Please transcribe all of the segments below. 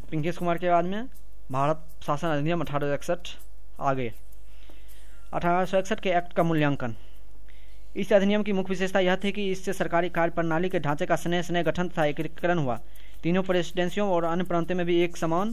पिंकेश कुमार के बाद में भारत शासन अधिनियम 1861 आ गए। 1861 के एक्ट का मूल्यांकन। इस अधिनियम की मुख्य विशेषता यह थी कि इससे सरकारी कार्य प्रणाली के ढांचे का स्नेह गठन तथा एकीकरण हुआ। तीनों प्रेसिडेंसियों और अन्य प्रांतों में भी एक समान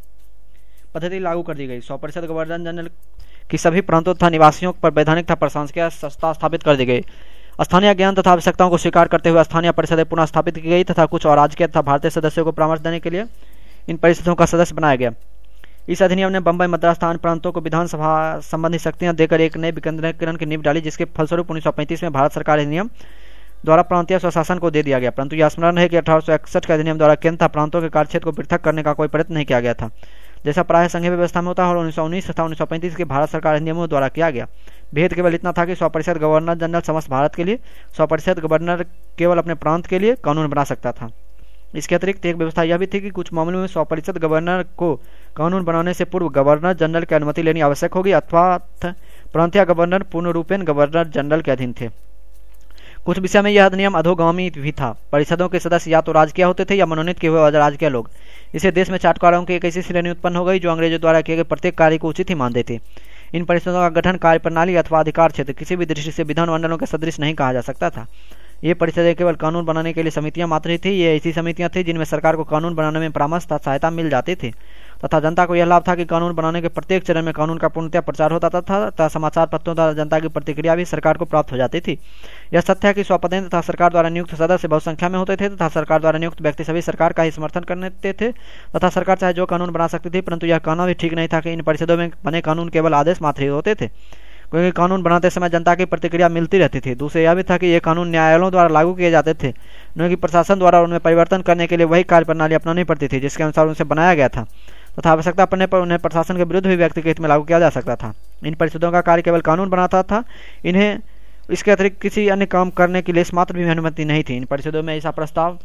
पद्धति लागू कर दी गई। 100% गवर्नर जनरल की सभी प्रांतों तथा निवासियों पर वैधानिक तथा प्रशासनिक संस्था स्थापित कर दी गई। स्थानीय ज्ञान तथा आवश्यकताओं को स्वीकार करते हुए स्थानीय परिषदें पुनः स्थापित की गई तथा कुछ अराजकीय तथा भारतीय सदस्यों को परामर्श देने के लिए इन परिषदों का सदस्य बनाया गया। इस अधिनियम ने बंबई, मद्रास तथा अन्य प्रांतों को विधानसभा संबंधी शक्तियां देकर एक नए विकेंद्रीकरण की नींव डाली, जिसके फलस्वरूप 1935 में भारत सरकार अधिनियम द्वारा प्रांतीय स्वशासन को दे दिया गया। परंतु यह स्मरण है कि 1861 के अधिनियम द्वारा केंद्र तथा प्रांतों के कार्यक्षेत्र को पृथक करने का कोई प्रयत्न नहीं किया गया था, जैसा प्राय संघीय व्यवस्था में होता है, और 1919 तथा 1935 के भारत सरकार अधिनियमों द्वारा किया गया। भेद केवल इतना था कि 100% गवर्नर जनरल समस्त भारत के लिए, 100% गवर्नर केवल अपने प्रांत के लिए कानून बना सकता था। इसके अतिरिक्त एक व्यवस्था यह भी थी कि कुछ मामलों में 100% गवर्नर को कानून बनाने से पूर्व गवर्नर जनरल की अनुमति लेनी आवश्यक होगी, अथवा प्रांतीय गवर्नर पूर्ण रूपेण गवर्नर जनरल के अधीन थे। कुछ विषय में यह अधिनियम अधोगामी भी था। परिषदों के सदस्य या तो राजकीय होते थे या मनोनीत किए हुए राजकीय लोग। इसे देश में चाटुकारों की एक ऐसी श्रेणी उत्पन्न हो गई जो अंग्रेजों द्वारा किए गए प्रत्येक कार्य को उचित ही मानते थे। इन परिषदों का गठन, कार्यप्रणाली अथवा अधिकार क्षेत्र किसी भी दृष्टि से विधानमंडलों के सदृश नहीं कहा जा सकता था। ये परिषदें केवल कानून बनाने के लिए समितियां मात्र ही थी। ये ऐसी समितियां थी जिनमें सरकार को कानून बनाने में परामर्श तथा सहायता मिल जाती थी तथा जनता को यह लाभ था कि कानून बनाने के प्रत्येक चरण में कानून का पूर्णतः प्रचार होता था तथा समाचार पत्रों द्वारा जनता की प्रतिक्रिया भी सरकार को प्राप्त हो जाती थी। यह सत्य है कि स्वपदेन तथा सरकार द्वारा नियुक्त सदस्य बहुत संख्या में होते थे तथा सरकार द्वारा नियुक्त व्यक्ति सभी सरकार का ही समर्थन करते थे तथा सरकार चाहे जो कानून बना सकती थी, परंतु यह कहना भी ठीक नहीं था कि इन परिषदों में बने कानून केवल आदेश मात्र ही होते थे, क्योंकि कानून बनाते समय जनता की प्रतिक्रिया मिलती रहती थी। दूसरे यह भी था कि ये कानून न्यायालयों द्वारा लागू किए जाते थे, क्योंकि प्रशासन द्वारा उनमें परिवर्तन करने के लिए वही कार्यप्रणाली अपनानी पड़ती थी जिसके अनुसार उनसे बनाया गया था तथा आवश्यकता पड़ने पर उन्हें प्रशासन के विरुद्ध भी व्यक्ति के हित में लागू किया जा सकता था। इन परिषदों का कार्य केवल कानून बनाता था। इन्हें इसके अतिरिक्त किसी अन्य काम करने की लेस मात्र भी अनुमति नहीं थी। इन परिषदों में ऐसा प्रस्ताव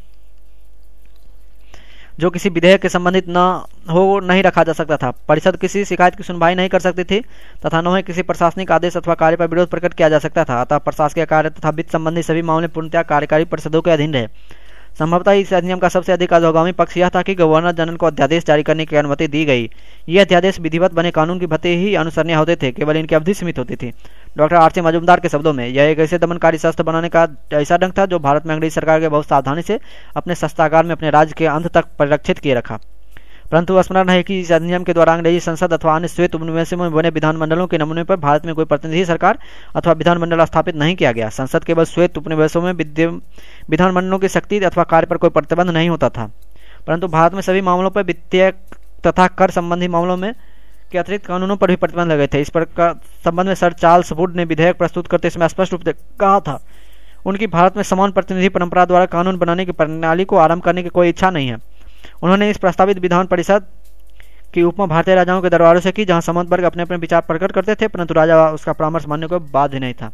जो किसी विधेयक के संबंधित न हो नहीं रखा जा सकता था। परिषद किसी शिकायत की सुनवाई नहीं कर सकती थी तथा न ही किसी प्रशासनिक आदेश अथवा कार्य पर विरोध प्रकट किया जा सकता था। अतः प्रशासकीय कार्य तथा वित्त संबंधी सभी मामले पूर्णतः कार्यकारी परिषदों के अधीन रहे। संभवतः इस अधिनियम का सबसे अधिक अधोगामी पक्ष यह था कि गवर्नर जनरल को अध्यादेश जारी करने की अनुमति दी गई। ये अध्यादेश विधिवत बने कानून की भांति ही अनुसरणीय होते थे, केवल इनकी अवधि सीमित होती थी। Doctor RC. मजूमदार के शब्दों में, यह एक ऐसे दमनकारी शस्त्र बनाने का ऐसा ढंग था जो भारत में अंग्रेजी सरकार के बहुत सावधानी से अपने शस्त्रागार में अपने राज्य के अंत तक परिरक्षित किए रखा। परंतु स्मरण है कि इस अधिनियम के द्वारा अंग्रेजी संसद अथवा अन्य श्वेत उपनिवेशों में बने विधानमंडलों के नमूने पर भारत में कोई प्रतिनिधि सरकार अथवा विधानमंडल स्थापित नहीं किया गया। संसद केवल श्वेत उपनिवेशों में विधानमंडलों की शक्ति अथवा कार्य पर कोई प्रतिबंध नहीं होता था, परंतु भारत में सभी मामलों पर वित्तीय तथा कर संबंधी मामलों में के अतिरिक्त कानूनों पर भी प्रतिबंध लगे थे। इस पर संबंध में सर चार्ल्स वुड ने विधेयक प्रस्तुत करते समय स्पष्ट रूप से कहा था, उनकी भारत में समान प्रतिनिधि परंपरा द्वारा कानून बनाने की प्रणाली को आरंभ करने की कोई इच्छा नहीं है। उन्होंने इस प्रस्तावित विधान परिषद की उपमा भारतीय राजाओं के दरबारों से की, जहां समंत वर्ग अपने अपने विचार प्रकट करते थे, परंतु राजा उसका परामर्श मानने को बाध्य नहीं था।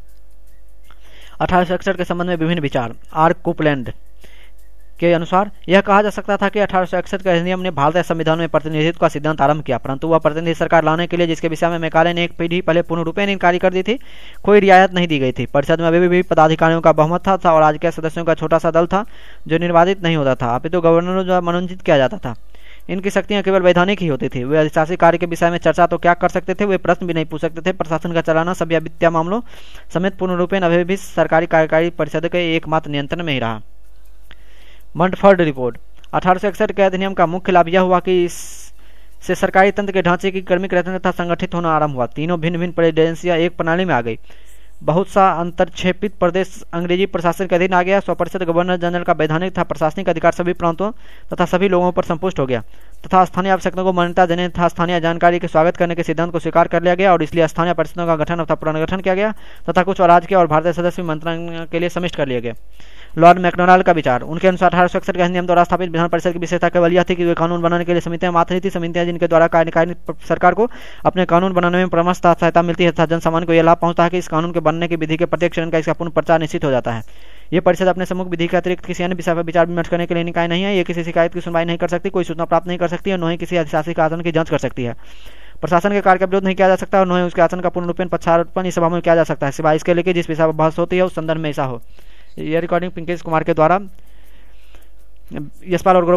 1861 के संबंध में विभिन्न विचार। आर. कोपलैंड के अनुसार यह कहा जा सकता था कि 1861 के अधिनियम ने भारतीय संविधान में प्रतिनिधित्व का सिद्धांत आरंभ किया, परंतु वह प्रतिनिधि सरकार लाने के लिए जिसके विषय में मैकाले ने एक पीढ़ी पहले पूर्ण रूपेण इनकारी कर दी थी, कोई रियायत नहीं दी गई थी। परिषद में अभी भी पदाधिकारियों का बहुमत था और राजकीय सदस्यों का छोटा सा दल था जो निर्वाचित नहीं होता था, अपितु गवर्नरों द्वारा मनोनीत किया जाता था। इनकी शक्तियां केवल वैधानिक ही होती थी। वे अधिशासी कार्य के विषय में चर्चा तो क्या कर सकते थे, वे प्रश्न भी नहीं पूछ सकते थे। प्रशासन का चलाना सब या वित्तीय मामलों समेत पूर्ण रूपेण अभी भी सरकारी कार्यकारी परिषद के एकमात्र नियंत्रण में ही रहा। मंटफोर्ड रिपोर्ट। 1861 के अधिनियम का मुख्य लाभ यह हुआ कि इससे सरकारी तंत्र के ढांचे की क्रमिक रचना तथा संगठित होना आरंभ हुआ। तीनों भिन्न भिन्न प्रेसिडेंसियां एक प्रणाली में आ गई। बहुत सा अंतरक्षेपित प्रदेश अंग्रेजी प्रशासन के अधीन आ गया। 100% गवर्नर जनरल का वैधानिक तथा प्रशासनिक अधिकार सभी प्रांतों तथा सभी लोगों पर संपुष्ट हो गया तथा स्थानीय आवश्यकताओं को मान्यता देने तथा स्थानीय जानकारी के स्वागत करने के सिद्धांत को स्वीकार कर लिया गया और इसलिए स्थानीय परिषदों का गठन अथवा पुनर्गठन किया गया तथा कुछ अराजकीय और भारतीय सदस्य मंत्रण के लिए समिष्ट कर लिए गए। लॉर्ड मैकडोनाल्ड का विचार। उनके अनुसार 1861 के अधिनियम द्वारा स्थापित विधान परिषद की विशेषता केवल यह थी कि वे कानून बनाने के लिए समितियां मात्र ही थी। समितियां जिनके द्वारा कार्यकारी सरकार को अपने कानून बनाने में परामर्श तथा सहायता मिलती है तथा जनसामान्य को यह लाभ पहुंचता है कि इस कानून के बनने की विधि के प्रत्येक चरण का इसका पूर्ण प्रचार निश्चित हो जाता है। ये परिषद अपने सम्मुख विधि के अतिरिक्त किसी अन्य विषय पर विचार विमर्श करने के लिए निकाय नहीं है। ये किसी शिकायत की सुनवाई नहीं कर सकती, कोई सूचना प्राप्त नहीं कर सकती और न ही किसी अधिशासी आसन की जांच कर सकती है। प्रशासन के कार्य का विरोध नहीं किया जा सकता और न ही उसके आसन का पूर्ण रूपेण पक्षारोपण इस सभा में किया जा सकता है, सिवाय इसके लिए कि जिस विषय पर बहस होती है उस संदर्भ में ऐसा हो। यह रिकॉर्डिंग पिंकेश कुमार के द्वारा यशपाल और